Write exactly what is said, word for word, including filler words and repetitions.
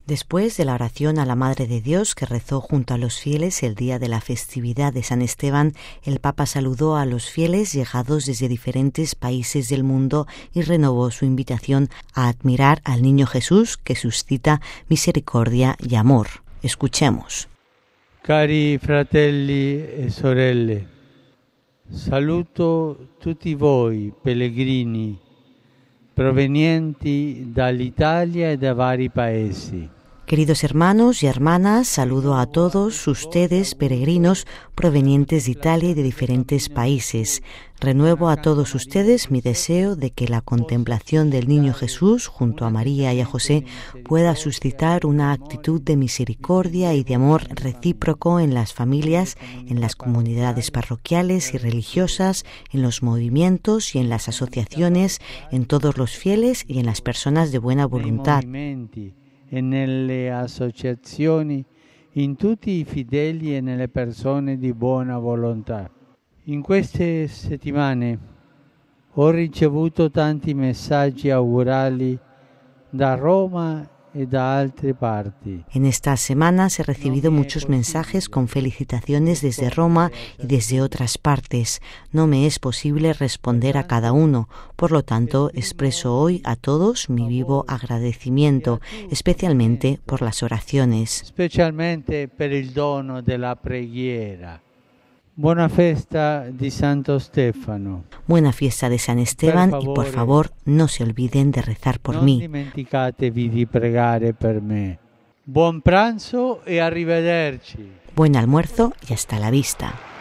Después de la oración a la Madre de Dios que rezó junto a los fieles el día de la festividad de San Esteban, el Papa saludó a los fieles llegados desde diferentes países del mundo y renovó su invitación a admirar al Niño Jesús que suscita misericordia y amor. Escuchemos. Cari fratelli e sorelle, saluto tutti voi pellegrini provenienti dall'Italia e da vari paesi. Queridos hermanos y hermanas, saludo a todos ustedes, peregrinos provenientes de Italia y de diferentes países. Renuevo a todos ustedes mi deseo de que la contemplación del Niño Jesús junto a María y a José pueda suscitar una actitud de misericordia y de amor recíproco en las familias, en las comunidades parroquiales y religiosas, en los movimientos y en las asociaciones, en todos los fieles y en las personas de buena voluntad. E nelle associazioni, in tutti i fedeli e nelle persone di buona volontà. In queste settimane ho ricevuto tanti messaggi augurali da Roma y de altre parti. En estas semanas he recibido muchos mensajes con felicitaciones desde Roma y desde otras partes. No me es posible responder a cada uno, por lo tanto expreso hoy a todos mi vivo agradecimiento, especialmente por las oraciones. Especialmente per il dono della preghiera. Buena fiesta di Santo Stefano. Buena fiesta de San Esteban y por favor no se olviden de rezar por non mí. dimenticatevi di pregare per me. Buon pranzo e arrivederci. Buen almuerzo y hasta la vista.